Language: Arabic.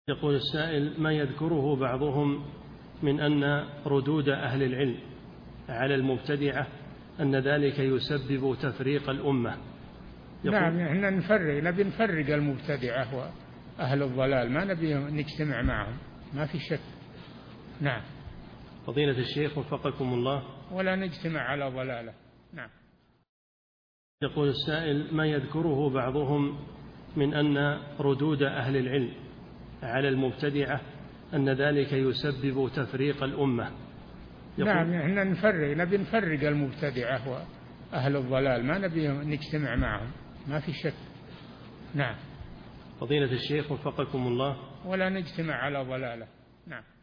يقول السائل: ما يذكره بعضهم من أن ردود أهل العلم على المبتدعة أن ذلك يسبب تفريق الأمة. نعم، احنا نبي نفرق المبتدعة وأهل الضلال، ما نبي نجتمع معهم، ما في شك. نعم. فضيلة الشيخ وفقكم الله. ولا نجتمع على ضلالة. نعم. يقول السائل: ما يذكره بعضهم من أن ردود أهل العلم على المبتدعة أن ذلك يسبب تفريق الأمة. نعم، احنا نبي نفرق المبتدعة وأهل الضلال، ما نبي نجتمع معهم، ما في شك. نعم. فضيلة الشيخ وفقكم الله. ولا نجتمع على ضلالة. نعم.